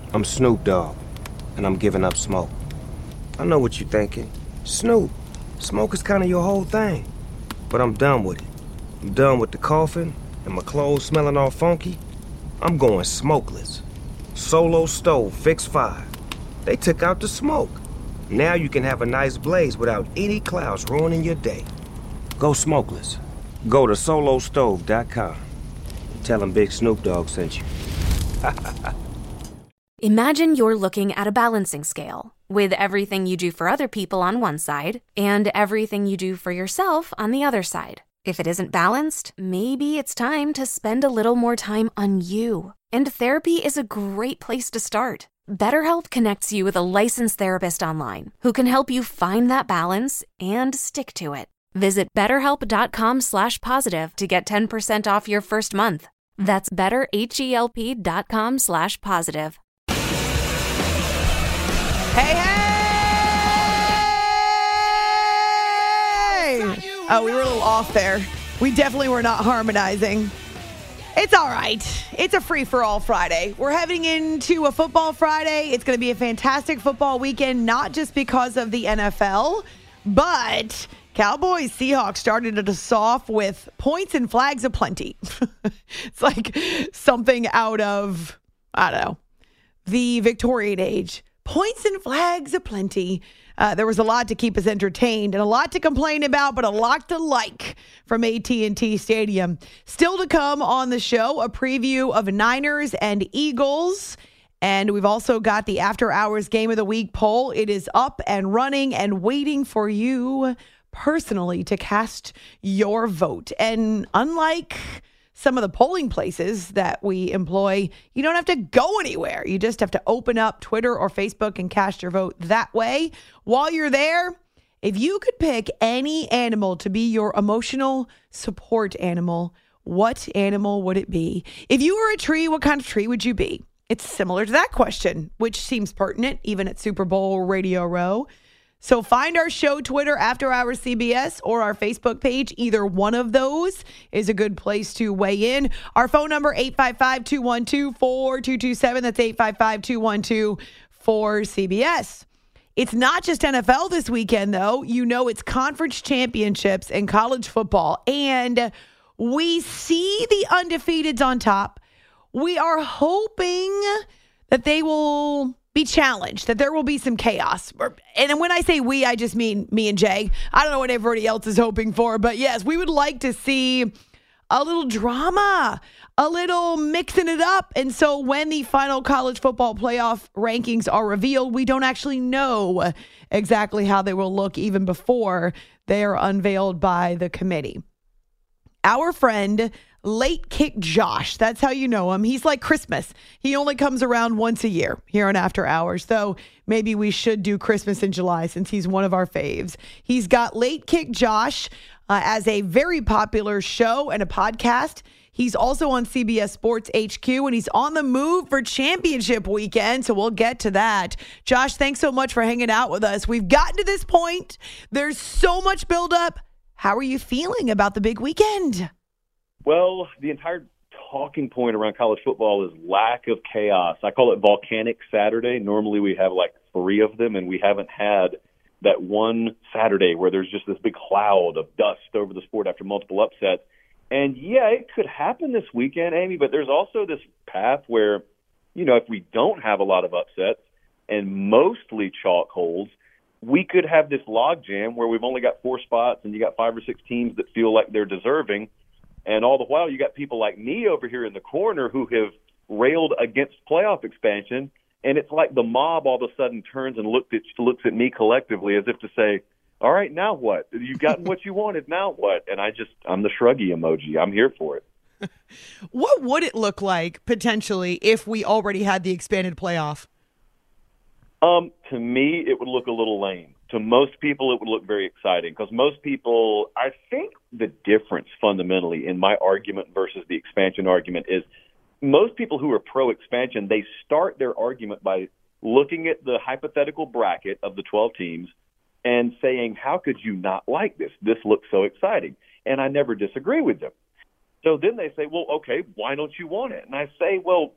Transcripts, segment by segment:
I'm Snoop Dogg, and I'm giving up smoke. I know what you're thinking. Snoop, smoke is kind of your whole thing. But I'm done with it. I'm done with the coughing and my clothes smelling all funky. I'm going smokeless. Solo stove, fix 5. They took out the smoke. Now you can have a nice blaze without any clouds ruining your day. Go smokeless. Go to solostove.com. Tell them Big Snoop Dogg sent you. Imagine you're looking at a balancing scale with everything you do for other people on one side and everything you do for yourself on the other side. If it isn't balanced, maybe it's time to spend a little more time on you. And therapy is a great place to start. BetterHelp connects you with a licensed therapist online who can help you find that balance and stick to it. Visit BetterHelp.com/positive to get 10% off your first month. That's BetterHelp.com/positive. Hey! Oh, we were a little off there. We definitely were not harmonizing. It's all right. It's a free-for-all Friday. We're heading into a football Friday. It's going to be a fantastic football weekend, not just because of the NFL, but Cowboys, Seahawks started us off with points and flags aplenty. It's like something out of, I don't know, the Victorian age. Points and flags aplenty. There was a lot to keep us entertained and a lot to complain about, but a lot to like from AT&T Stadium. Still to come on the show, a preview of Niners and Eagles. And we've also got the After Hours Game of the Week poll. It is up and running and waiting for you personally to cast your vote. And unlike some of the polling places that we employ, you don't have to go anywhere. You just have to open up Twitter or Facebook and cast your vote that way. While you're there, if you could pick any animal to be your emotional support animal, what animal would it be? If you were a tree, what kind of tree would you be? It's similar to that question, which seems pertinent even at Super Bowl Radio Row. So find our show Twitter, After Hours CBS, or our Facebook page. Either one of those is a good place to weigh in. Our phone number, 855-212-4227. That's 855-212-4CBS. It's not just NFL this weekend, though. You know, it's conference championships in college football. And we see the undefeateds on top. We are hoping that they will be challenged, that there will be some chaos. And when I say we, I just mean me and Jay. I don't know what everybody else is hoping for, but yes, we would like to see a little drama, a little mixing it up. And so when the final college football playoff rankings are revealed, we don't actually know exactly how they will look even before they are unveiled by the committee. Our friend Late Kick Josh, that's how you know him. He's like Christmas. He only comes around once a year here on After Hours, though maybe we should do Christmas in July since he's one of our faves. He's got Late Kick Josh as a very popular show and a podcast. He's also on CBS Sports HQ, and he's on the move for championship weekend, so we'll get to that. Josh, thanks so much for hanging out with us. We've gotten to this point. There's so much buildup. How are you feeling about the big weekend? Well, the entire talking point around college football is lack of chaos. I call it Volcanic Saturday. Normally we have like 3 of them, and we haven't had that one Saturday where there's just this big cloud of dust over the sport after multiple upsets. And, yeah, it could happen this weekend, Amy, but there's also this path where, you know, if we don't have a lot of upsets and mostly chalk holds, we could have this logjam where we've only got 4 spots and you got 5 or 6 teams that feel like they're deserving. And all the while, you got people like me over here in the corner who have railed against playoff expansion, and it's like the mob all of a sudden turns and looks at me collectively as if to say, all right, now what? You've gotten what you wanted, now what? And I'm the shruggy emoji. I'm here for it. What would it look like, potentially, if we already had the expanded playoff? To me, it would look a little lame. To most people, it would look very exciting because most people, I think the difference fundamentally in my argument versus the expansion argument is most people who are pro-expansion, they start their argument by looking at the hypothetical bracket of the 12 teams and saying, how could you not like this? This looks so exciting. And I never disagree with them. So then they say, well, okay, why don't you want it? And I say, well,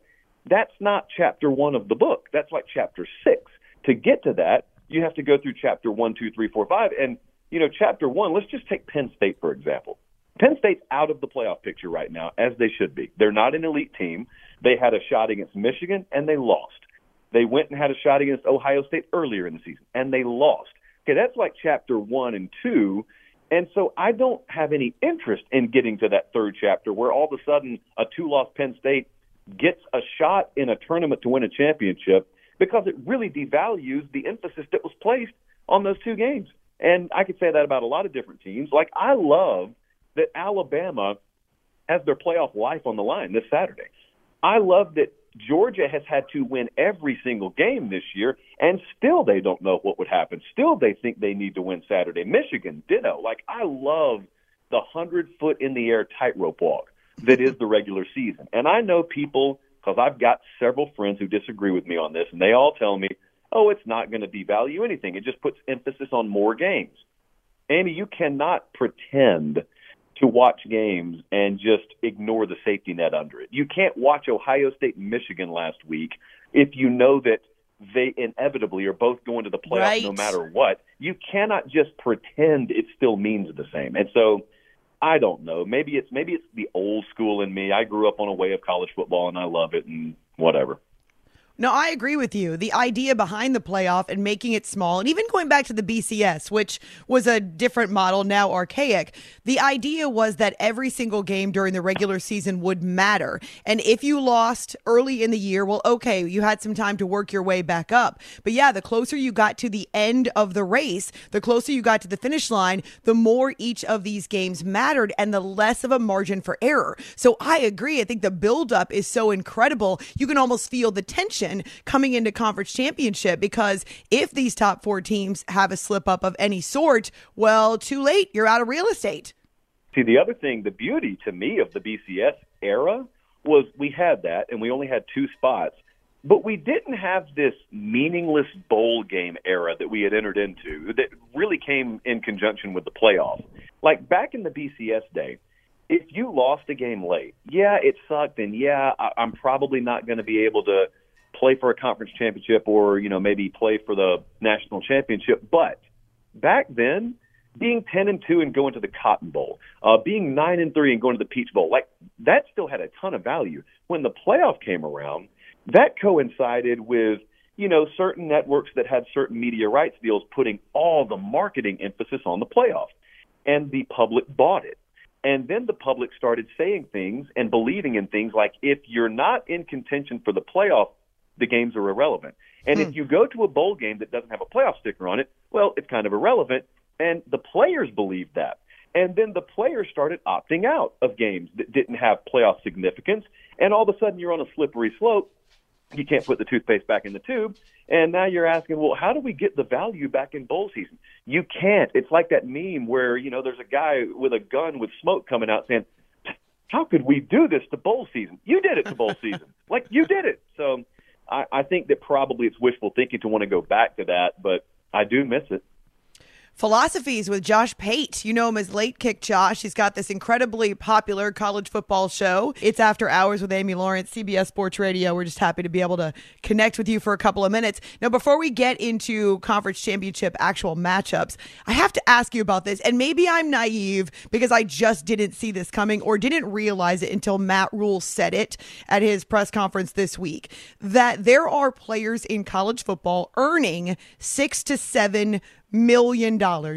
That's not chapter 1 of the book. That's like chapter 6. To get to that, you have to go through chapter 1, 2, 3, 4, 5. And, chapter 1, let's just take Penn State, for example. Penn State's out of the playoff picture right now, as they should be. They're not an elite team. They had a shot against Michigan, and they lost. They went and had a shot against Ohio State earlier in the season, and they lost. Okay, that's like chapter 1 and 2. And so I don't have any interest in getting to that third chapter where all of a sudden a 2-loss Penn State gets a shot in a tournament to win a championship, because it really devalues the emphasis that was placed on those two games. And I could say that about a lot of different teams. Like, I love that Alabama has their playoff life on the line this Saturday. I love that Georgia has had to win every single game this year, and still they don't know what would happen. Still they think they need to win Saturday. Michigan, ditto. Like, I love the 100-foot-in-the-air tightrope walk that is the regular season. And I know people, because I've got several friends who disagree with me on this, and they all tell me, oh, it's not going to devalue anything. It just puts emphasis on more games. Amy, you cannot pretend to watch games and just ignore the safety net under it. You can't watch Ohio State and Michigan last week if you know that they inevitably are both going to the playoffs right. no matter what. You cannot just pretend it still means the same. And so I don't know. Maybe it's the old school in me. I grew up on a way of college football, and I love it, and whatever. No, I agree with you. The idea behind the playoff and making it small, and even going back to the BCS, which was a different model, now archaic, the idea was that every single game during the regular season would matter. And if you lost early in the year, well, okay, you had some time to work your way back up. But yeah, the closer you got to the end of the race, the closer you got to the finish line, the more each of these games mattered and the less of a margin for error. So I agree. I think the buildup is so incredible. You can almost feel the tension coming into conference championship, because if these top 4 teams have a slip up of any sort, well, too late. You're out of real estate. See, the other thing, the beauty to me of the BCS era was we had that, and we only had 2 spots, but we didn't have this meaningless bowl game era that we had entered into that really came in conjunction with the playoff. Like back in the BCS day, if you lost a game late, yeah, it sucked, and yeah, I'm probably not going to be able to play for a conference championship or, maybe play for the national championship. But back then, being 10-2 and going to the Cotton Bowl, being 9-3 and going to the Peach Bowl, like that still had a ton of value. When the playoff came around, that coincided with, certain networks that had certain media rights deals putting all the marketing emphasis on the playoff. And the public bought it. And then the public started saying things and believing in things like, if you're not in contention for the playoff, the games are irrelevant. And if you go to a bowl game that doesn't have a playoff sticker on it, well, it's kind of irrelevant. And the players believed that. And then the players started opting out of games that didn't have playoff significance. And all of a sudden you're on a slippery slope. You can't put the toothpaste back in the tube. And now you're asking, well, how do we get the value back in bowl season? You can't. It's like that meme where, there's a guy with a gun with smoke coming out saying, how could we do this to bowl season? You did it to bowl season. Like, you did it. So I think that probably it's wishful thinking to want to go back to that, but I do miss it. Philosophies with Josh Pate. You know him as Late Kick Josh. He's got this incredibly popular college football show. It's After Hours with Amy Lawrence, CBS Sports Radio. We're just happy to be able to connect with you for a couple of minutes. Now, before we get into conference championship actual matchups, I have to ask you about this. And maybe I'm naive because I just didn't see this coming or didn't realize it until Matt Rule said it at his press conference this week, that there are players in college football earning $6 to $7 million.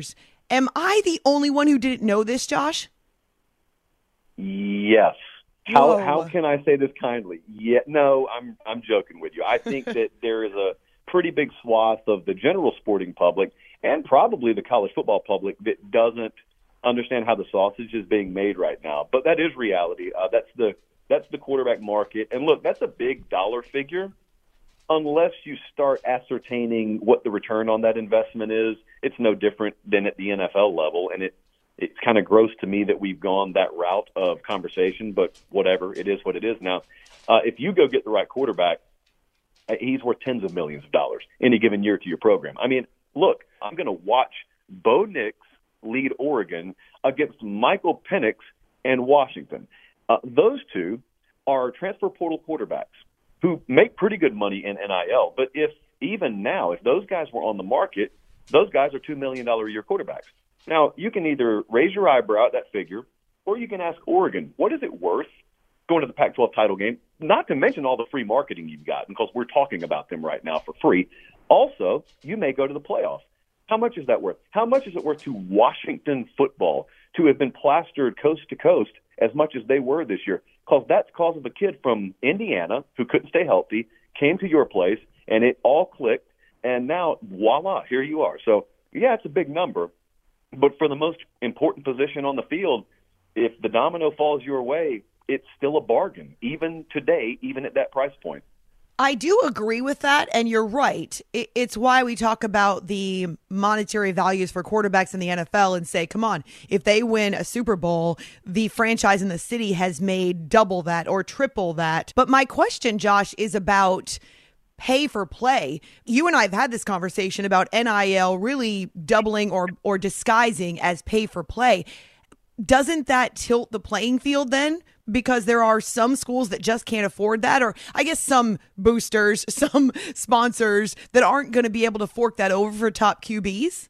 Am I the only one who didn't know this, Josh? Yes. How can I say this kindly? Yeah, no, I'm joking with you. I think that there is a pretty big swath of the general sporting public and probably the college football public that doesn't understand how the sausage is being made right now. But that is reality. That's the quarterback market. And look, that's a big dollar figure. Unless you start ascertaining what the return on that investment is, it's no different than at the NFL level. And it's kind of gross to me that we've gone that route of conversation, but whatever, it is what it is. Now, if you go get the right quarterback, he's worth tens of millions of dollars any given year to your program. I mean, look, I'm going to watch Bo Nix lead Oregon against Michael Penix and Washington. Those two are transfer portal quarterbacks. who make pretty good money in NIL. But if those guys were on the market, those guys are $2 million a year quarterbacks. Now, you can either raise your eyebrow at that figure, or you can ask Oregon, what is it worth going to the Pac-12 title game? Not to mention all the free marketing you've got, because we're talking about them right now for free. Also, you may go to the playoffs. How much is that worth? How much is it worth to Washington football to have been plastered coast to coast as much as they were this year? Because that's because of a kid from Indiana who couldn't stay healthy, came to your place, and it all clicked, and now, voila, here you are. So, yeah, it's a big number. But for the most important position on the field, if the domino falls your way, it's still a bargain, even today, even at that price point. I do agree with that, and you're right. It's why we talk about the monetary values for quarterbacks in the NFL and say, come on, if they win a Super Bowl, the franchise in the city has made double that or triple that. But my question, Josh, is about pay for play. You and I have had this conversation about NIL really doubling or disguising as pay for play. Doesn't that tilt the playing field then? Because there are some schools that just can't afford that, or I guess some boosters, some sponsors that aren't going to be able to fork that over for top QBs?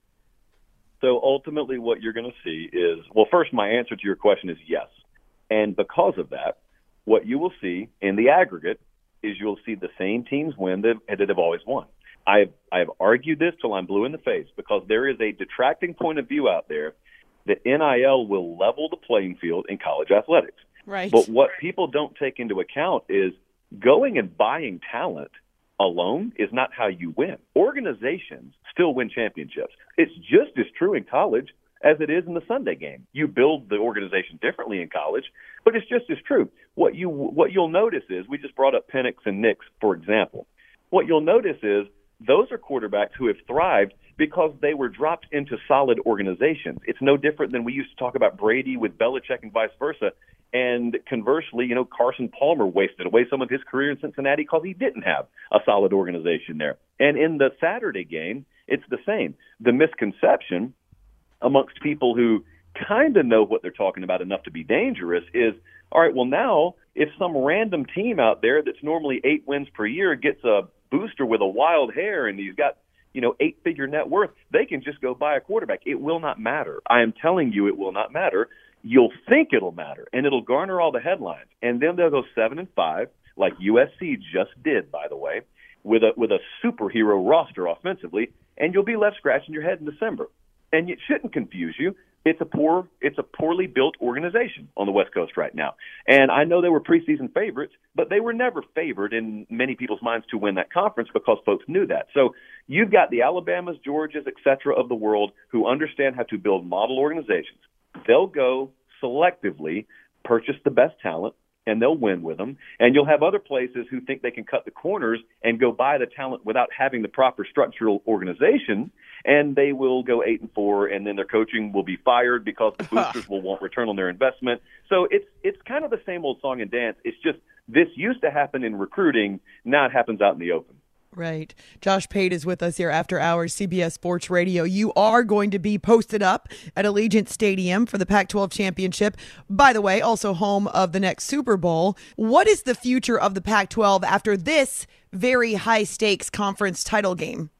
So ultimately what you're going to see is, well, first, my answer to your question is yes. And because of that, what you will see in the aggregate is you'll see the same teams win that have always won. I've argued this till I'm blue in the face, because there is a detracting point of view out there that NIL will level the playing field in college athletics. Right. But what people don't take into account is going and buying talent alone is not how you win. Organizations still win championships. It's just as true in college as it is in the Sunday game. You build the organization differently in college, but it's just as true. What you'll notice is, we just brought up Penix and Nix, for example. What you'll notice is those are quarterbacks who have thrived because they were dropped into solid organizations. It's no different than we used to talk about Brady with Belichick and vice versa. And conversely, Carson Palmer wasted away some of his career in Cincinnati because he didn't have a solid organization there. And in the Saturday game, it's the same. The misconception amongst people who kind of know what they're talking about enough to be dangerous is, all right, well, now if some random team out there that's normally 8 wins per year gets a booster with a wild hair and he's got 8-figure net worth, they can just go buy a quarterback. It will not matter. I am telling you, it will not matter. You'll think it'll matter, and it'll garner all the headlines. And then they'll go 7-5, like USC just did, by the way, with a superhero roster offensively, and you'll be left scratching your head in December. And it shouldn't confuse you. It's a poorly built organization on the West Coast right now. And I know they were preseason favorites, but they were never favored in many people's minds to win that conference because folks knew that. So you've got the Alabamas, Georgias, et cetera of the world who understand how to build model organizations. They'll go selectively purchase the best talent, and they'll win with them. And you'll have other places who think they can cut the corners and go buy the talent without having the proper structural organization, and they will go 8-4, and then their coaching will be fired because the boosters will want return on their investment. So it's kind of the same old song and dance. It's just this used to happen in recruiting. Now it happens out in the open. Right. Josh Pate is with us here after hours, CBS Sports Radio. You are going to be posted up at Allegiant Stadium for the Pac-12 championship. By the way, also home of the next Super Bowl. What is the future of the Pac-12 after this very high-stakes conference title game?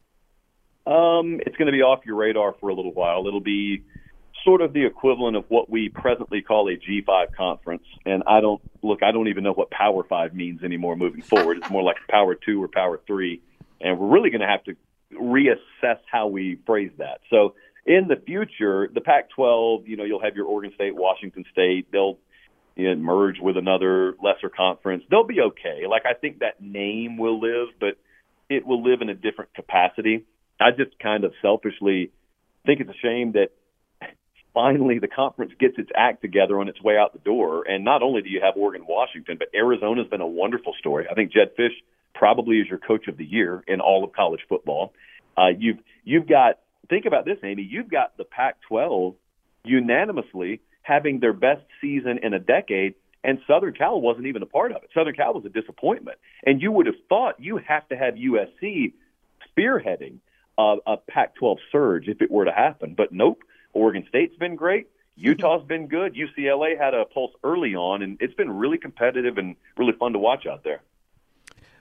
It's going to be off your radar for a little while. It'll be sort of the equivalent of what we presently call a G5 conference. And I don't even know what Power 5 means anymore moving forward. It's more like Power 2 or Power 3. And we're really going to have to reassess how we phrase that. So in the future, the Pac-12, you'll have your Oregon State, Washington State. They'll merge with another lesser conference. They'll be okay. I think that name will live, but it will live in a different capacity. I just kind of selfishly think it's a shame that finally the conference gets its act together on its way out the door. And not only do you have Oregon, Washington, but Arizona's been a wonderful story. I think Jedd Fisch probably is your coach of the year in all of college football. You've got, think about this, Amy, you've got the Pac-12 unanimously having their best season in a decade, and Southern Cal wasn't even a part of it. Southern Cal was a disappointment. And you would have thought you have to have USC spearheading a Pac-12 surge if it were to happen. But nope, Oregon State's been great. Utah's been good. UCLA had a pulse early on, and it's been really competitive and really fun to watch out there.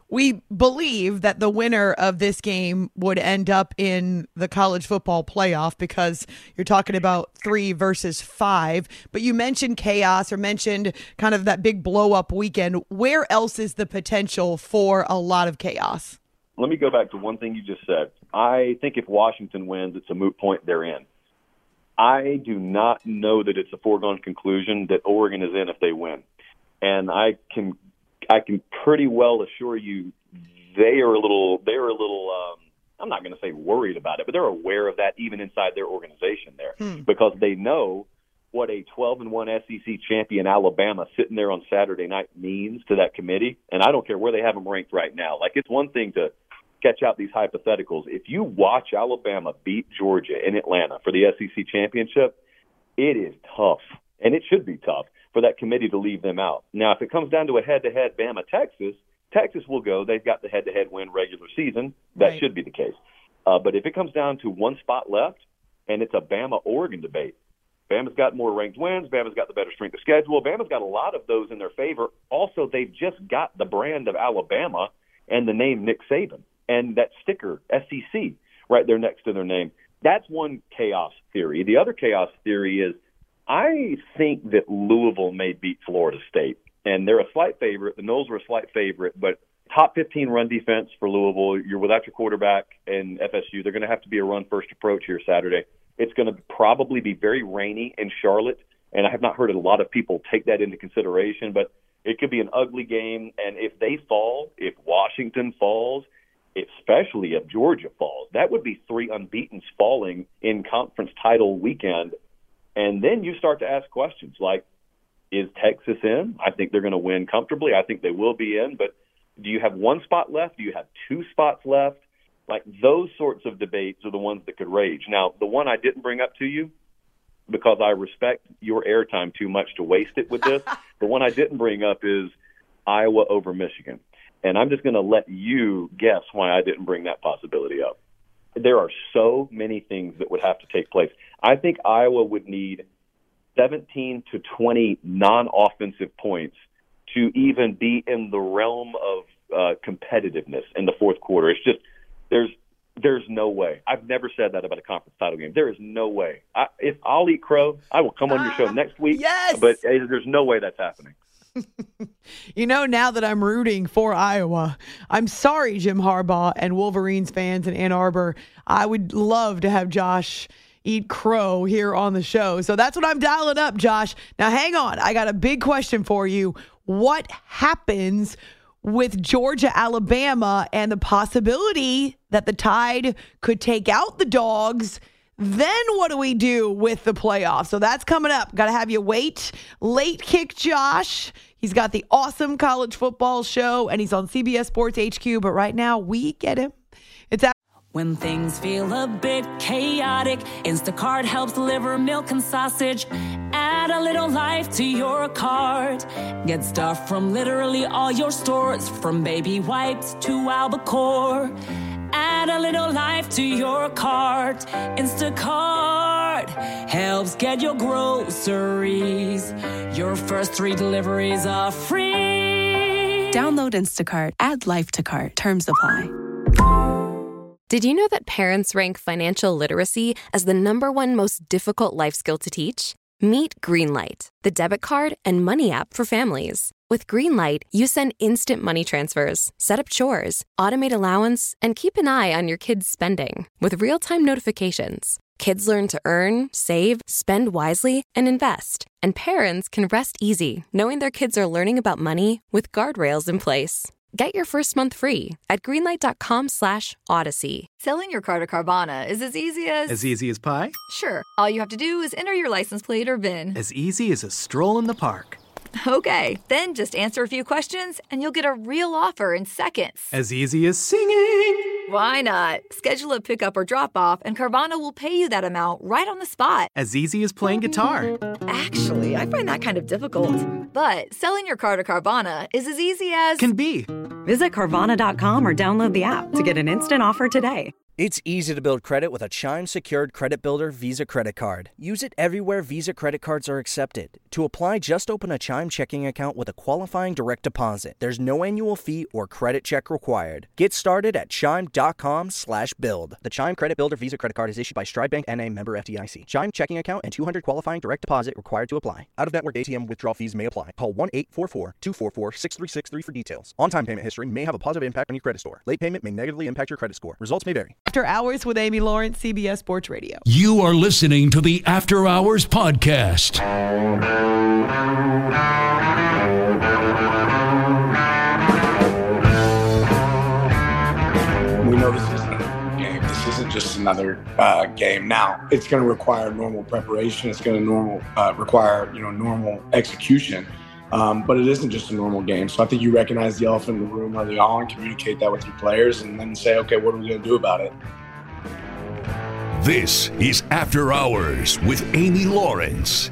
we believe that the winner of this game would end up in the college football playoff because you're talking about 3 versus 5. But you mentioned chaos or mentioned kind of that big blow-up weekend. Where else is the potential for a lot of chaos? Let me go back to one thing you just said. I think if Washington wins, it's a moot point they're in. I do not know that it's a foregone conclusion that Oregon is in if they win. And I can pretty well assure you they are a little I'm not going to say worried about it, but they're aware of that even inside their organization there because they know what a 12-1 SEC champion Alabama sitting there on Saturday night means to that committee. And I don't care where they have them ranked right now. Like, it's one thing to sketch out these hypotheticals. If you watch Alabama beat Georgia in Atlanta for the SEC championship, it is tough, and it should be tough for that committee to leave them out. Now, if it comes down to a head-to-head Bama-Texas, Texas will go. They've got the head-to-head win regular season. That should be the case. But if it comes down to one spot left and it's a Bama-Oregon debate, Bama's got more ranked wins. Bama's got the better strength of schedule. Bama's got a lot of those in their favor. Also, they've just got the brand of Alabama and the name Nick Saban and that sticker, SEC, right there next to their name. That's one chaos theory. The other chaos theory is I think that Louisville may beat Florida State, and they're a slight favorite. The Noles are a slight favorite, but top 15 run defense for Louisville. You're without your quarterback and FSU. They're going to have to be a run-first approach here Saturday. It's going to probably be very rainy in Charlotte, and I have not heard a lot of people take that into consideration, but it could be an ugly game. And if they fall, if Washington falls, especially if Georgia falls, that would be 3 unbeatens falling in conference title weekend. And then you start to ask questions like, is Texas in? I think they're going to win comfortably. I think they will be in. But do you have 1 spot left? Do you have 2 spots left? Like, those sorts of debates are the ones that could rage. Now, the one I didn't bring up to you, because I respect your airtime too much to waste it with this, the one I didn't bring up is Iowa over Michigan. And I'm just going to let you guess why I didn't bring that possibility up. There are so many things that would have to take place. I think Iowa would need 17 to 20 non-offensive points to even be in the realm of competitiveness in the fourth quarter. It's just there's no way. I've never said that about a conference title game. There is no way. If I'll eat crow, I will come on your show next week. Yes! But there's no way that's happening. You know, now that I'm rooting for Iowa, I'm sorry, Jim Harbaugh and Wolverines fans in Ann Arbor. I would love to have Josh eat crow here on the show. So that's what I'm dialing up, Josh. Now, hang on. I got a big question for you. What happens with Georgia, Alabama, and the possibility that the Tide could take out the Dogs? Then what do we do with the playoffs? So that's coming up. Got to have you wait. Late Kick Josh. He's got the awesome college football show, and he's on CBS Sports HQ. But right now, we get him. It's when things feel a bit chaotic, Instacart helps deliver milk and sausage. Add a little life to your cart. Get stuff from literally all your stores, from baby wipes to Albacore. Add a little life to your cart. Instacart helps get your groceries. Your first 3 deliveries are free. Download Instacart. Add life to cart. Terms apply. Did you know that parents rank financial literacy as the #1 most difficult life skill to teach? Meet Greenlight, the debit card and money app for families. With Greenlight, you send instant money transfers, set up chores, automate allowance, and keep an eye on your kids' spending with real-time notifications. Kids learn to earn, save, spend wisely, and invest. And parents can rest easy knowing their kids are learning about money with guardrails in place. Get your first month free at greenlight.com/Odyssey. Selling your car to Carvana is as easy as... As easy as pie? Sure. All you have to do is enter your license plate or VIN. As easy as a stroll in the park. Okay, then just answer a few questions and you'll get a real offer in seconds. As easy as singing. Why not? Schedule a pickup or drop-off and Carvana will pay you that amount right on the spot. As easy as playing guitar. Actually, I find that kind of difficult. But selling your car to Carvana is as easy as... Can be. Visit Carvana.com or download the app to get an instant offer today. It's easy to build credit with a Chime-secured credit builder Visa credit card. Use it everywhere Visa credit cards are accepted. To apply, just open a Chime checking account with a qualifying direct deposit. There's no annual fee or credit check required. Get started at chime.com/build. The Chime Credit Builder Visa credit card is issued by Stride Bank N.A. member FDIC. Chime checking account and $200 qualifying direct deposit required to apply. Out-of-network ATM withdrawal fees may apply. Call 1-844-244-6363 for details. On-time payment history may have a positive impact on your credit score. Late payment may negatively impact your credit score. Results may vary. After Hours with Amy Lawrence, CBS Sports Radio. You are listening to the After Hours podcast. We know this isn't a game. This isn't just another game. Now, it's going to require normal preparation. It's going to require normal execution. But it isn't just a normal game. So I think you recognize the elephant in the room early on, communicate that with your players, and then say, okay, what are we going to do about it? This is After Hours with Amy Lawrence.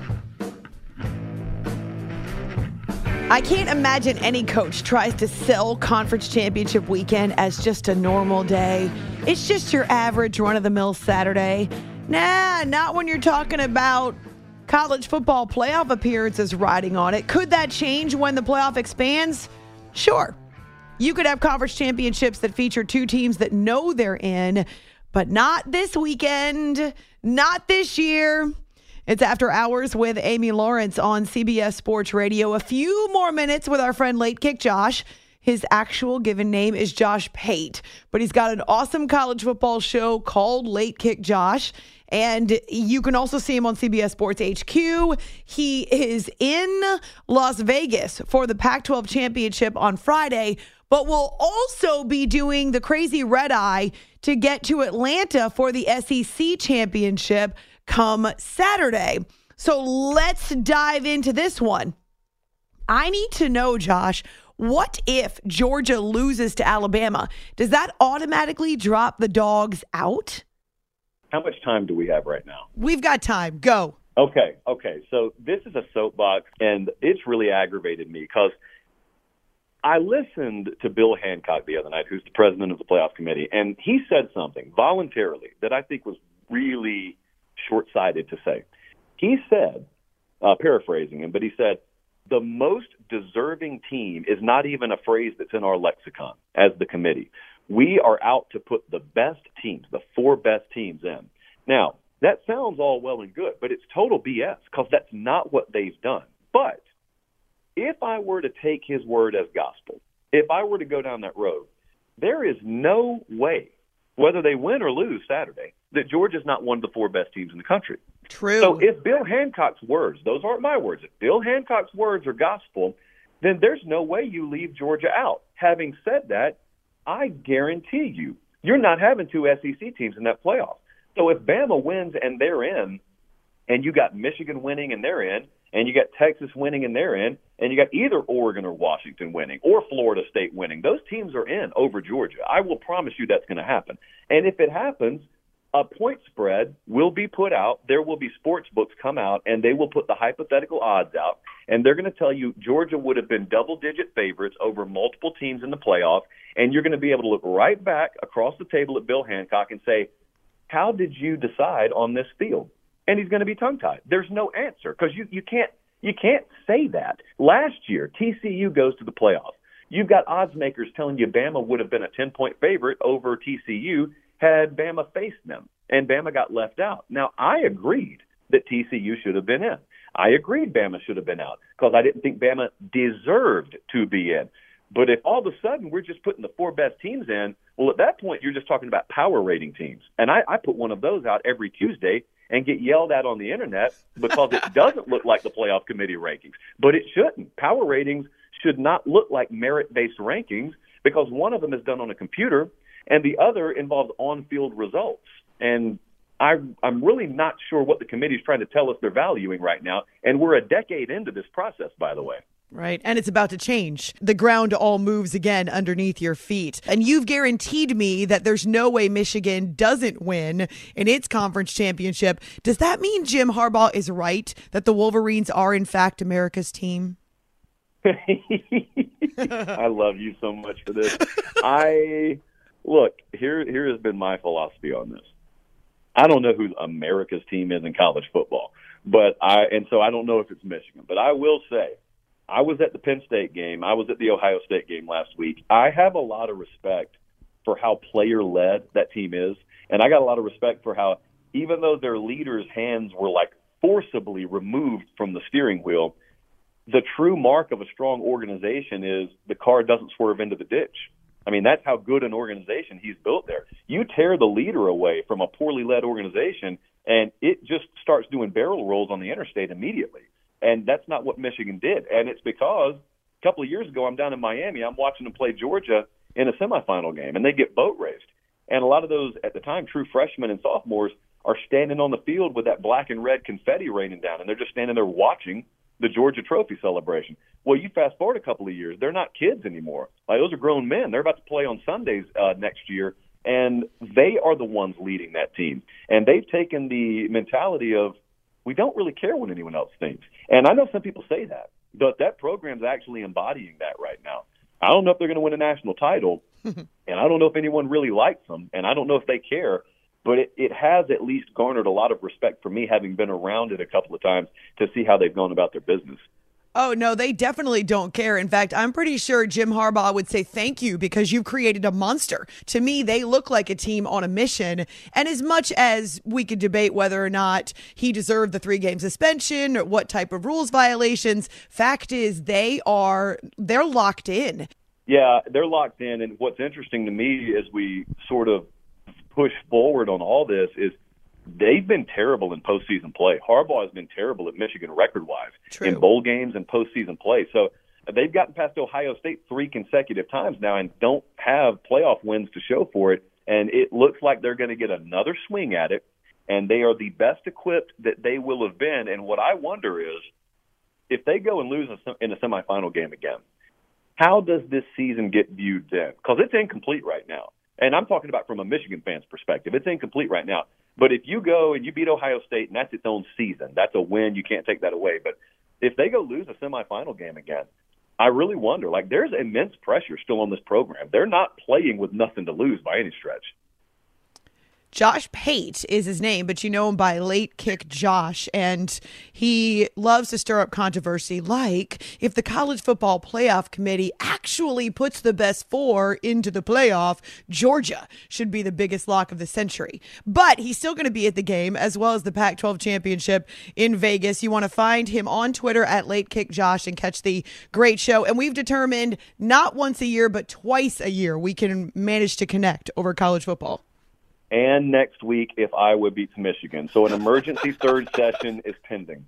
I can't imagine any coach tries to sell conference championship weekend as just a normal day. It's just your average run-of-the-mill Saturday. Nah, not when you're talking about college football playoff appearances riding on it. Could that change when the playoff expands? Sure. You could have conference championships that feature two teams that know they're in, but not this weekend, not this year. It's After Hours with Amy Lawrence on CBS Sports Radio. A few more minutes with our friend Late Kick Josh. His actual given name is Josh Pate, but he's got an awesome college football show called Late Kick Josh. And you can also see him on CBS Sports HQ. He is in Las Vegas for the Pac-12 championship on Friday, but will also be doing the crazy red eye to get to Atlanta for the SEC championship come Saturday. So let's dive into this one. I need to know, Josh, what if Georgia loses to Alabama? Does that automatically drop the Dogs out? How much time do we have right now? We've got time. Go. Okay. So this is a soapbox, and it's really aggravated me because I listened to Bill Hancock the other night, who's the president of the playoff committee, and he said something voluntarily that I think was really short-sighted to say. He said, paraphrasing him, but he said, the most deserving team is not even a phrase that's in our lexicon as the committee. We are out to put the best teams, the 4 best teams in. Now, that sounds all well and good, but it's total BS because that's not what they've done. But if I were to take his word as gospel, if I were to go down that road, there is no way, whether they win or lose Saturday, that Georgia's not one of the 4 best teams in the country. True. So if Bill Hancock's words, those aren't my words, if Bill Hancock's words are gospel, then there's no way you leave Georgia out. Having said that, I guarantee you're not having 2 SEC teams in that playoff. So if Bama wins and they're in, and you got Michigan winning and they're in, and you got Texas winning and they're in, and you got either Oregon or Washington winning, or Florida State winning, those teams are in over Georgia. I will promise you that's going to happen. And if it happens, a point spread will be put out. There will be sports books come out, and they will put the hypothetical odds out, and they're going to tell you Georgia would have been double-digit favorites over multiple teams in the playoff, and you're going to be able to look right back across the table at Bill Hancock and say, how did you decide on this field? And he's going to be tongue-tied. There's no answer because you can't say that. Last year, TCU goes to the playoff. You've got odds makers telling you Bama would have been a 10-point favorite over TCU had Bama faced them, and Bama got left out. Now, I agreed that TCU should have been in. I agreed Bama should have been out because I didn't think Bama deserved to be in. But if all of a sudden we're just putting the 4 best teams in, well, at that point, you're just talking about power rating teams. And I put one of those out every Tuesday and get yelled at on the internet because it doesn't look like the playoff committee rankings. But it shouldn't. Power ratings should not look like merit-based rankings because one of them is done on a computer and the other involves on-field results. And I'm really not sure what the committee is trying to tell us they're valuing right now. And we're a decade into this process, by the way. Right. And it's about to change. The ground all moves again underneath your feet. And you've guaranteed me that there's no way Michigan doesn't win in its conference championship. Does that mean Jim Harbaugh is right that the Wolverines are, in fact, America's team? I love you so much for this. Look, here has been my philosophy on this. I don't know who America's team is in college football, so I don't know if it's Michigan. But I will say, I was at the Penn State game. I was at the Ohio State game last week. I have a lot of respect for how player-led that team is, and I got a lot of respect for how, even though their leaders' hands were like forcibly removed from the steering wheel, the true mark of a strong organization is the car doesn't swerve into the ditch. I mean, that's how good an organization he's built there. You tear the leader away from a poorly led organization, and it just starts doing barrel rolls on the interstate immediately. And that's not what Michigan did. And it's because a couple of years ago, I'm down in Miami. I'm watching them play Georgia in a semifinal game, and they get boat raced. And a lot of those, at the time, true freshmen and sophomores are standing on the field with that black and red confetti raining down, and they're just standing there watching the Georgia trophy celebration. Well, you fast forward a couple of years, they're not kids anymore. Like, those are grown men. They're about to play on Sundays next year, and they are the ones leading that team. And they've taken the mentality of, we don't really care what anyone else thinks. And I know some people say that, but that program's actually embodying that right now. I don't know if they're going to win a national title, and I don't know if anyone really likes them, and I don't know if they care, but it has at least garnered a lot of respect for me, having been around it a couple of times, to see how they've gone about their business. Oh, no, they definitely don't care. In fact, I'm pretty sure Jim Harbaugh would say thank you because you've created a monster. To me, they look like a team on a mission. And as much as we could debate whether or not he deserved the 3-game suspension or what type of rules violations, fact is they're locked in. Yeah, they're locked in. And what's interesting to me as we sort of push forward on all this is they've been terrible in postseason play. Harbaugh has been terrible at Michigan record-wise in bowl games and postseason play. So they've gotten past Ohio State 3 consecutive times now and don't have playoff wins to show for it. And it looks like they're going to get another swing at it, and they are the best equipped that they will have been. And what I wonder is, if they go and lose in a semifinal game again, how does this season get viewed then? Because it's incomplete right now. And I'm talking about from a Michigan fan's perspective. It's incomplete right now. But if you go and you beat Ohio State, and that's its own season, that's a win. You can't take that away. But if they go lose a semifinal game again, I really wonder. Like, there's immense pressure still on this program. They're not playing with nothing to lose by any stretch. Josh Pate is his name, but you know him by Late Kick Josh, and he loves to stir up controversy, like if the College Football Playoff Committee actually puts the best 4 into the playoff, Georgia should be the biggest lock of the century. But he's still going to be at the game, as well as the Pac-12 Championship in Vegas. You want to find him on Twitter at Late Kick Josh and catch the great show. And we've determined not once a year, but twice a year we can manage to connect over college football. And next week if Iowa beats Michigan. So an emergency third session is pending.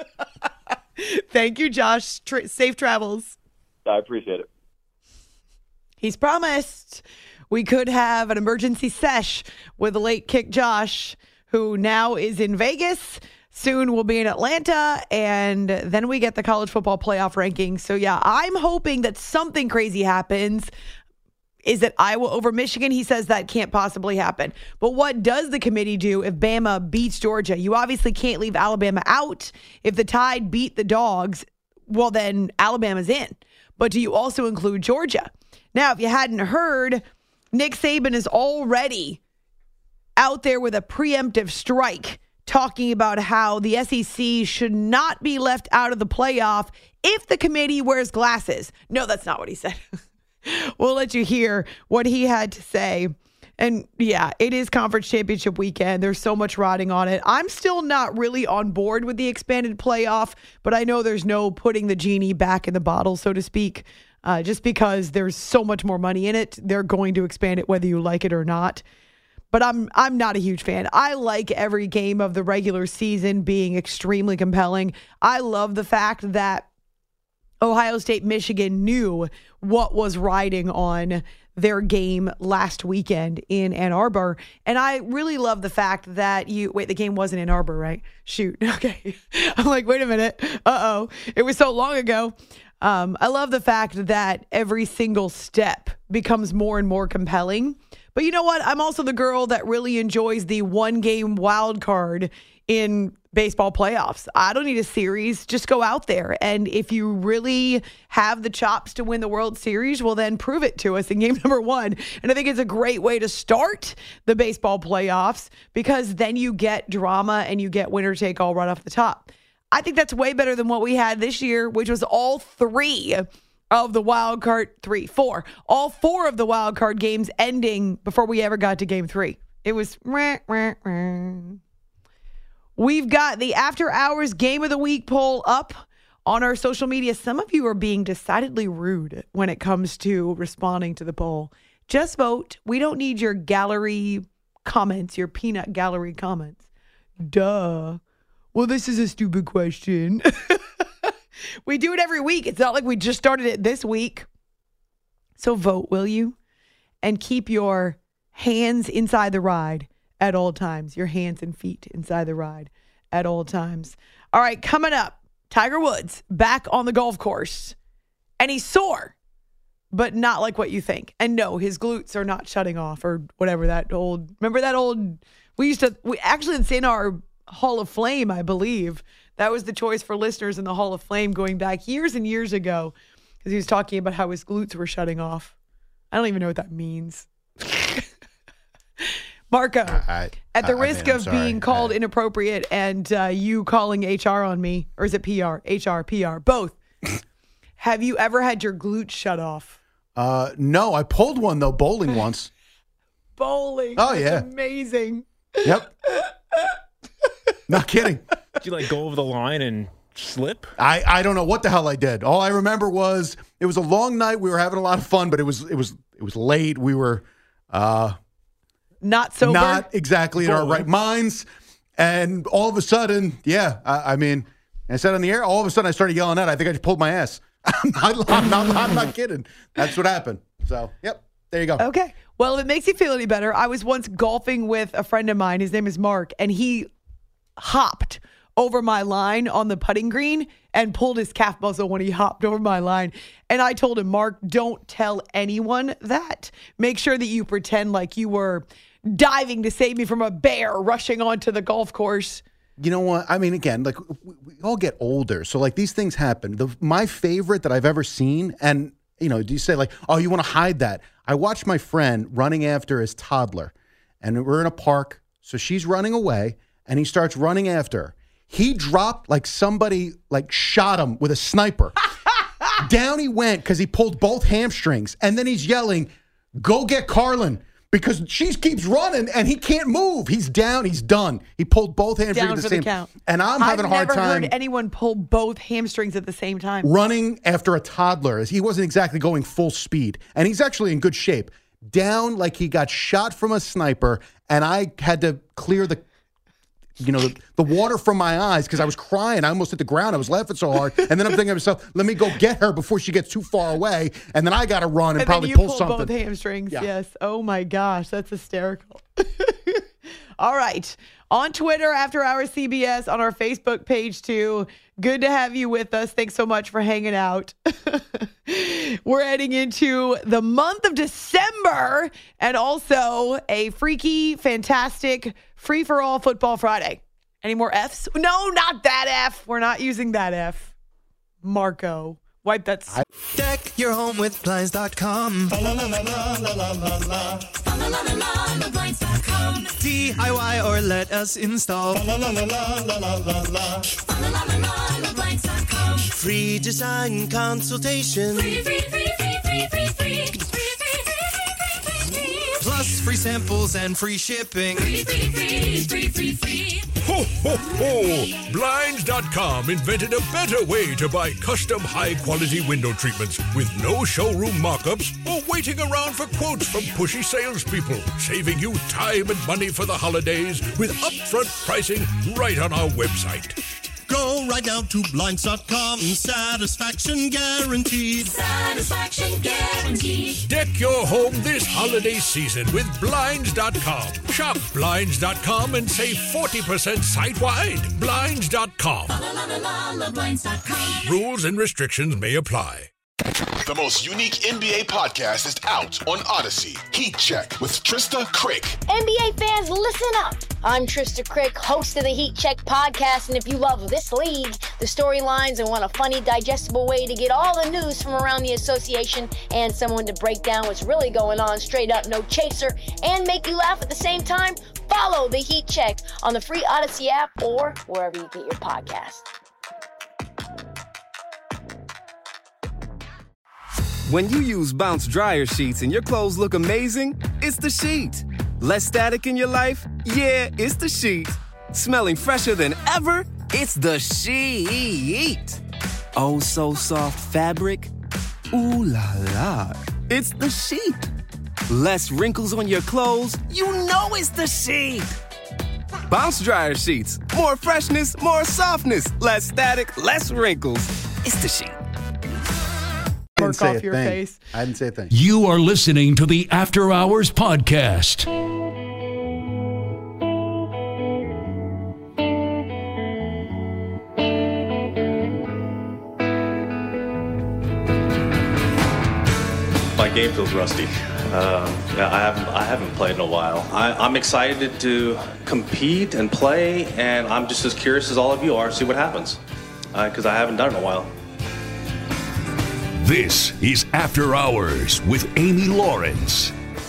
Thank you, Josh. Safe travels. I appreciate it. He's promised we could have an emergency sesh with a Late Kick Josh, who now is in Vegas. Soon we'll be in Atlanta, and then we get the college football playoff rankings. So, yeah, I'm hoping that something crazy happens. Is it Iowa over Michigan? He says that can't possibly happen. But what does the committee do if Bama beats Georgia? You obviously can't leave Alabama out. If the Tide beat the Dogs, well, then Alabama's in. But do you also include Georgia? Now, if you hadn't heard, Nick Saban is already out there with a preemptive strike, talking about how the SEC should not be left out of the playoff if the committee wears glasses. No, that's not what he said. We'll let you hear what he had to say. And yeah, it is conference championship weekend. There's so much riding on it. I'm still not really on board with the expanded playoff, but I know there's no putting the genie back in the bottle, so to speak. Just because there's so much more money in it, they're going to expand it whether you like it or not. But I'm not a huge fan. I like every game of the regular season being extremely compelling. I love the fact that Ohio State, Michigan knew what was riding on their game last weekend in Ann Arbor. And I really love the fact that the game was in Ann Arbor, right? Shoot. Okay. I'm like, wait a minute. Uh-oh. It was so long ago. I love the fact that every single step becomes more and more compelling. But you know what? I'm also the girl that really enjoys the one-game wild card in baseball playoffs. I don't need a series. Just go out there. And if you really have the chops to win the World Series, well, then prove it to us in game number 1. And I think it's a great way to start the baseball playoffs because then you get drama and you get winner take all right off the top. I think that's way better than what we had this year, which was all 3 of the wild card, 4. All 4 of the wild card games ending before we ever got to game 3. It was We've got the After Hours Game of the Week poll up on our social media. Some of you are being decidedly rude when it comes to responding to the poll. Just vote. We don't need your gallery comments, your peanut gallery comments. Duh. Well, this is a stupid question. We do it every week. It's not like we just started it this week. So vote, will you? And keep your hands inside the ride at all times. Your hands and feet inside the ride at all times. All right, coming up, Tiger Woods back on the golf course. And he's sore, but not like what you think. And no, his glutes are not shutting off or whatever remember that old, we actually, it's in our Hall of Fame, I believe. That was the choice for listeners in the Hall of Fame going back years and years ago because he was talking about how his glutes were shutting off. I don't even know what that means. Marco, at the risk of being called inappropriate and you calling HR on me, or is it PR? PR, both. Have you ever had your glutes shut off? No, I pulled one, though, bowling once. Bowling? Oh, That's yeah. amazing. Yep. Not kidding. Did you, go over the line and slip? I don't know what the hell I did. All I remember was it was a long night. We were having a lot of fun, but it was late. We were not sober. Not exactly in our right minds. And all of a sudden, I said on the air, all of a sudden I started yelling out. I think I just pulled my ass. I'm not kidding. That's what happened. So, yep, there you go. Okay. Well, if it makes you feel any better, I was once golfing with a friend of mine. His name is Mark, and he hopped over my line on the putting green and pulled his calf muscle when he hopped over my line. And I told him, Mark, don't tell anyone that. Make sure that you pretend like you were diving to save me from a bear rushing onto the golf course. You know what? I mean, again, we all get older. So, these things happen. My favorite that I've ever seen, and, do you say, oh, you want to hide that? I watched my friend running after his toddler, and we're in a park. So she's running away, and he starts running after her. He dropped like somebody shot him with a sniper. Down he went because he pulled both hamstrings. And then he's yelling, go get Carlin. Because she keeps running and he can't move. He's down. He's done. He pulled both hamstrings at the same time. And I'm having a hard time. I've never heard anyone pull both hamstrings at the same time. Running after a toddler. He wasn't exactly going full speed. And he's actually in good shape. Down like he got shot from a sniper. And I had to clear the water from my eyes because I was crying. I almost hit the ground. I was laughing so hard. And then I'm thinking to myself, let me go get her before she gets too far away. And then I got to run and probably pull something. Both hamstrings, yeah. Yes. Oh, my gosh. That's hysterical. All right. On Twitter, After Hours CBS, on our Facebook page, too. Good to have you with us. Thanks so much for hanging out. We're heading into the month of December and also a freaky, fantastic, free-for-all Football Friday. Any more Fs? No, not that F. We're not using that F. Marco, wipe that. Deck your home with Blinds.com. DIY or let us install. Free design consultation. Plus free samples and free shipping. Ho, ho, ho! Blinds.com invented a better way to buy custom high-quality window treatments with no showroom mock-ups or waiting around for quotes from pushy salespeople, saving you time and money for the holidays with upfront pricing right on our website. Go right now to Blinds.com. Satisfaction guaranteed. Satisfaction guaranteed. Deck your home this holiday season with Blinds.com. Shop Blinds.com and save 40% site-wide. Blinds.com. Blinds.com. Rules and restrictions may apply. The most unique NBA podcast is out on Odyssey. Heat Check with Trista Crick. NBA fans, listen up. I'm Trista Crick, host of the Heat Check podcast, and if you love this league, the storylines, and want a funny, digestible way to get all the news from around the association and someone to break down what's really going on straight up, no chaser, and make you laugh at the same time, follow the Heat Check on the free Odyssey app or wherever you get your podcast. When you use Bounce dryer sheets and your clothes look amazing, it's the sheet. Less static in your life? Yeah, it's the sheet. Smelling fresher than ever? It's the sheet. Oh, so soft fabric? Ooh la la. It's the sheet. Less wrinkles on your clothes? You know it's the sheet. Bounce dryer sheets. More freshness, more softness. Less static, less wrinkles. It's the sheet. Work off your face. I didn't say a thing. You are listening to the After Hours Podcast. My game feels rusty. I haven't played in a while. I'm excited to compete and play, and I'm just as curious as all of you are to see what happens, because I haven't done it in a while. This is After Hours with Amy Lawrence.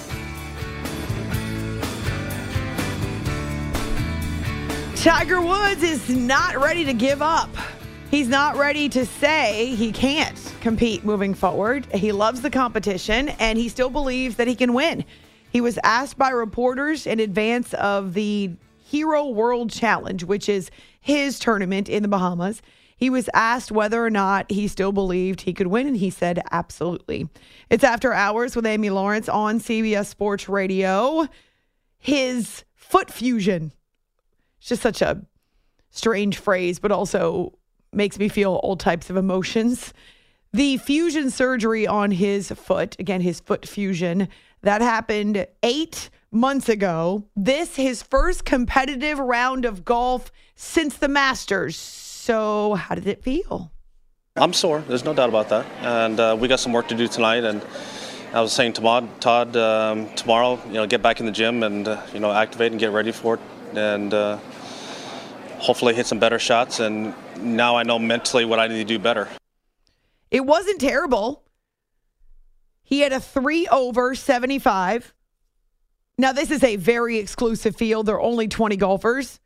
Tiger Woods is not ready to give up. He's not ready to say he can't compete moving forward. He loves the competition, and he still believes that he can win. He was asked by reporters in advance of the Hero World Challenge, which is his tournament in the Bahamas. He was asked whether or not he still believed he could win, and he said absolutely. It's After Hours with Amy Lawrence on CBS Sports Radio. His foot fusion. It's just such a strange phrase, but also makes me feel all types of emotions. The fusion surgery on his foot, again, his foot fusion, that happened 8 months ago. This, his first competitive round of golf since the Masters. So how did it feel? I'm sore. There's no doubt about that. And we got some work to do tonight. And I was saying to Todd, tomorrow, get back in the gym and, activate and get ready for it. And hopefully hit some better shots. And now I know mentally what I need to do better. It wasn't terrible. He had a 3 over 75. Now, this is a very exclusive field. There are only 20 golfers.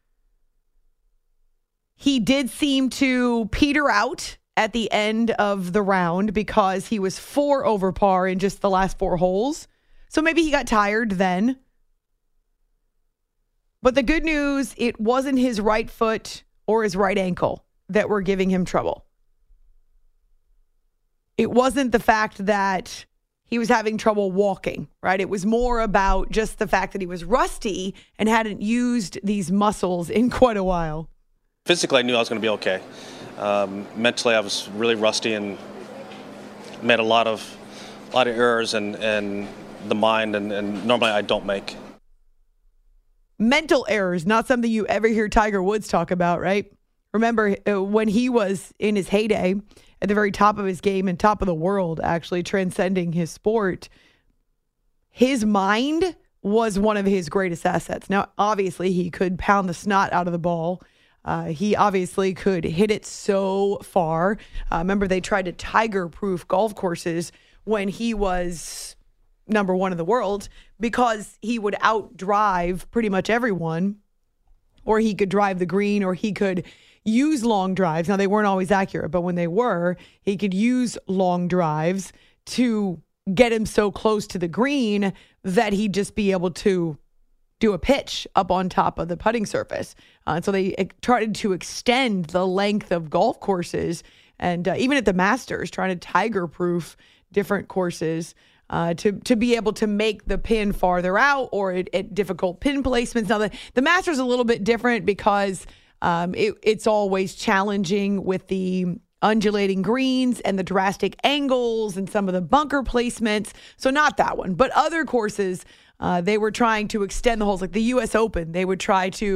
He did seem to peter out at the end of the round because he was 4 over par in just the last 4 holes. So maybe he got tired then. But the good news, it wasn't his right foot or his right ankle that were giving him trouble. It wasn't the fact that he was having trouble walking, right? It was more about just the fact that he was rusty and hadn't used these muscles in quite a while. Physically, I knew I was going to be okay. Mentally, I was really rusty and made a lot of errors in the mind, and normally I don't make. Mental errors, not something you ever hear Tiger Woods talk about, right? Remember when he was in his heyday, at the very top of his game and top of the world, actually transcending his sport, his mind was one of his greatest assets. Now, obviously, he could pound the snot out of the ball. He obviously could hit it so far. Remember, they tried to tiger-proof golf courses when he was number 1 in the world because he would outdrive pretty much everyone, or he could drive the green, or he could use long drives. Now, they weren't always accurate, but when they were, he could use long drives to get him so close to the green that he'd just be able to do a pitch up on top of the putting surface. So they tried to extend the length of golf courses, and even at the Masters, trying to tiger-proof different courses to be able to make the pin farther out or at difficult pin placements. Now, the Masters is a little bit different because it's always challenging with the undulating greens and the drastic angles and some of the bunker placements. So not that one, but other courses, they were trying to extend the holes. Like the U.S. Open, they would try to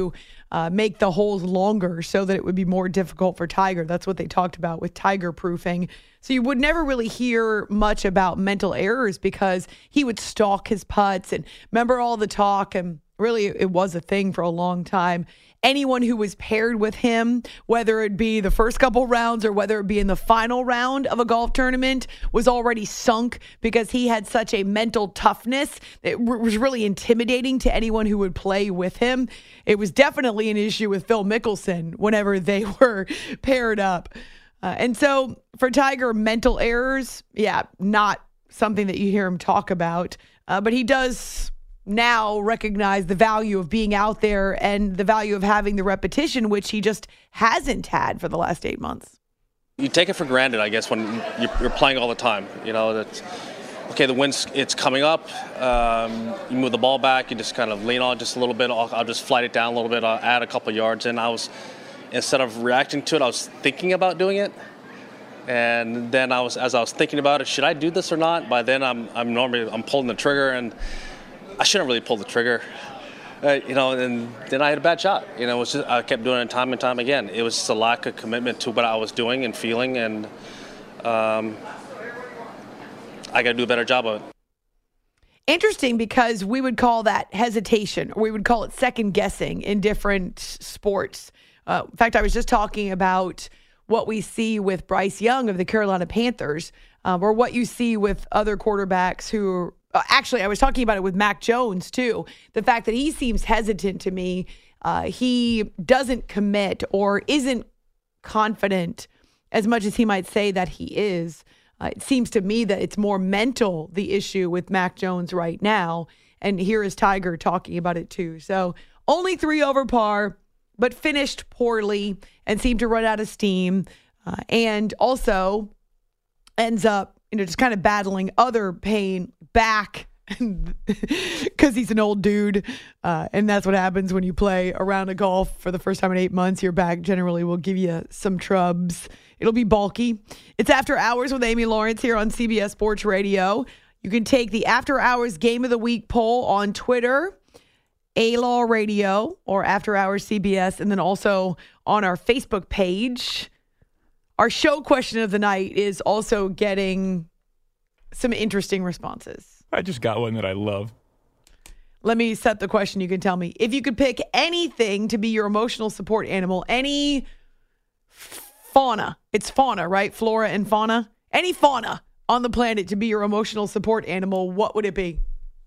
make the holes longer so that it would be more difficult for Tiger. That's what they talked about with Tiger proofing. So you would never really hear much about mental errors because he would stalk his putts. And remember all the talk, and really it was a thing for a long time. Anyone who was paired with him, whether it be the first couple rounds or whether it be in the final round of a golf tournament, was already sunk because he had such a mental toughness. It was really intimidating to anyone who would play with him. It was definitely an issue with Phil Mickelson whenever they were paired up. And so for Tiger, mental errors, not something that you hear him talk about. But he does now recognize the value of being out there and the value of having the repetition, which he just hasn't had for the last 8 months. You take it for granted, I guess, when you're playing all the time. You know, that, okay, the wind's it's coming up. You move the ball back. You just kind of lean on it just a little bit. I'll just flight it down a little bit. I'll add a couple yards. And instead of reacting to it, I was thinking about doing it. And then as I was thinking about it, should I do this or not? By then, I'm pulling the trigger, and I shouldn't really pull the trigger, and then I had a bad shot. It was just, I kept doing it time and time again. It was just a lack of commitment to what I was doing and feeling, and I got to do a better job of it. Interesting, because we would call that hesitation, or we would call it second guessing in different sports. In fact, I was just talking about what we see with Bryce Young of the Carolina Panthers, or what you see with other quarterbacks who actually, I was talking about it with Mac Jones, too. The fact that he seems hesitant to me. He doesn't commit or isn't confident as much as he might say that he is. It seems to me that it's more mental, the issue with Mac Jones right now. And here is Tiger talking about it, too. So only 3 over par, but finished poorly and seemed to run out of steam. And also ends up, just kind of battling other pain back because he's an old dude. And that's what happens when you play a round of golf for the first time in 8 months. Your back generally will give you some trubs. It'll be bulky. It's After Hours with Amy Lawrence here on CBS Sports Radio. You can take the After Hours Game of the Week poll on Twitter, A-Law Radio, or After Hours CBS, and then also on our Facebook page. Our show question of the night is also getting some interesting responses. I just got one that I love. Let me set the question. You can tell me. If you could pick anything to be your emotional support animal, any fauna, it's fauna, right? Flora and fauna. Any fauna on the planet to be your emotional support animal, what would it be?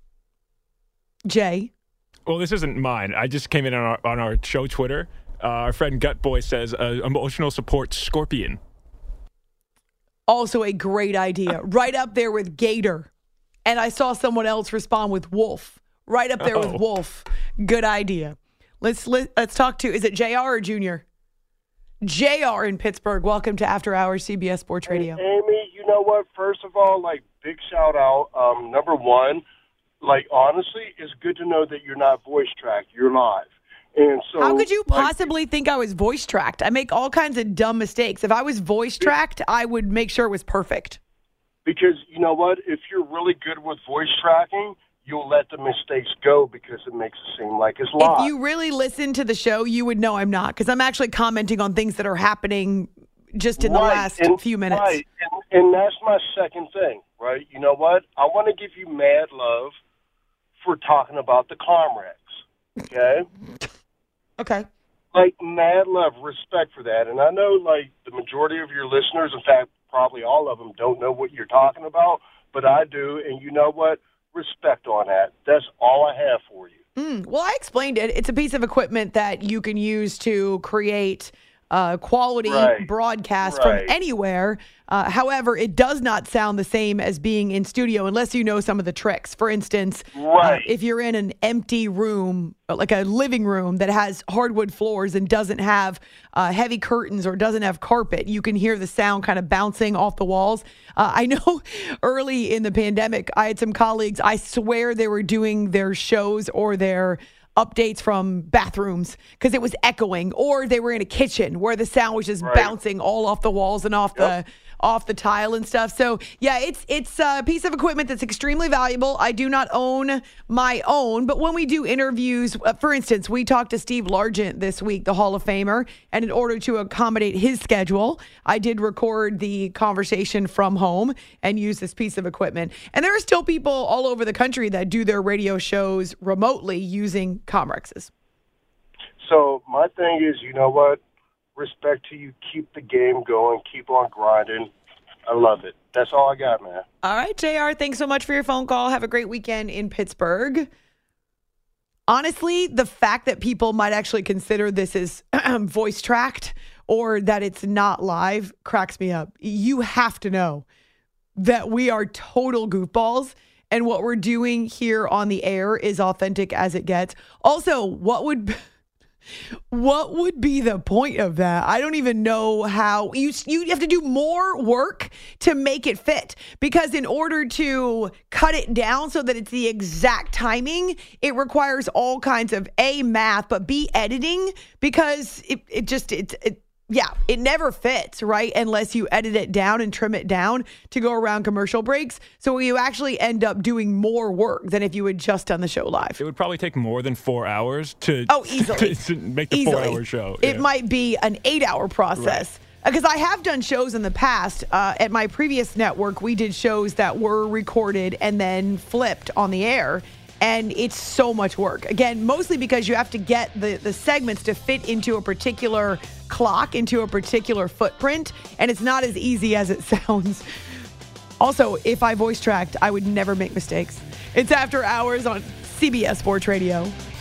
Jay? Well, this isn't mine. I just came in on our show Twitter. Our friend Gut Boy says emotional support scorpion. Also a great idea. Right up there with gator. And I saw someone else respond with wolf. Right up there with wolf. Good idea. Let's talk to, is it JR or Junior? JR in Pittsburgh. Welcome to After Hours CBS Sports Radio. Hey, Amy, you know what? First of all, big shout out. Number one, honestly, it's good to know that you're not voice tracked. You're live. And so, how could you possibly think I was voice tracked? I make all kinds of dumb mistakes. If I was voice tracked, I would make sure it was perfect. Because you know what? If you're really good with voice tracking, you'll let the mistakes go because it makes it seem like it's live. If you really listen to the show, you would know I'm not, because I'm actually commenting on things that are happening just in the last few minutes. Right, and that's my second thing, right? You know what? I want to give you mad love for talking about the Comrex, okay? Okay. Mad love, respect for that. And I know, the majority of your listeners, in fact, probably all of them, don't know what you're talking about, but I do. And you know what? Respect on that. That's all I have for you. Well, I explained it. It's a piece of equipment that you can use to create quality broadcast from anywhere. However, it does not sound the same as being in studio unless you know some of the tricks. For instance, if you're in an empty room, like a living room that has hardwood floors and doesn't have heavy curtains or doesn't have carpet, you can hear the sound kind of bouncing off the walls. I know early in the pandemic, I had some colleagues, I swear they were doing their shows or their updates from bathrooms because it was echoing, or they were in a kitchen where the sound was just bouncing all off the walls and off off the tile and stuff. So yeah, it's a piece of equipment that's extremely valuable. I do not own my own, but when we do interviews, for instance, we talked to Steve Largent this week, the Hall of Famer, and in order to accommodate his schedule, I did record the conversation from home and use this piece of equipment. And there are still people all over the country that do their radio shows remotely using Comrexes. So my thing is, you know what? Respect to you. Keep the game going. Keep on grinding. I love it. That's all I got, man. All right, JR, thanks so much for your phone call. Have a great weekend in Pittsburgh. Honestly, the fact that people might actually consider this as voice tracked or that it's not live cracks me up. You have to know that we are total goofballs, and what we're doing here on the air is authentic as it gets. Also, what would be the point of that? I don't even know how. You have to do more work to make it fit, because in order to cut it down so that it's the exact timing, it requires all kinds of A, math, but B, editing, because it never fits, right? Unless you edit it down and trim it down to go around commercial breaks. So you actually end up doing more work than if you had just done the show live. It would probably take more than 4 hours to easily to make the 4-hour show. It might be an 8-hour process. Because I have done shows in the past. At my previous network, we did shows that were recorded and then flipped on the air. And it's so much work. Again, mostly because you have to get the segments to fit into a particular clock, into a particular footprint. And it's not as easy as it sounds. Also, if I voice tracked, I would never make mistakes. It's After Hours on CBS Sports Radio.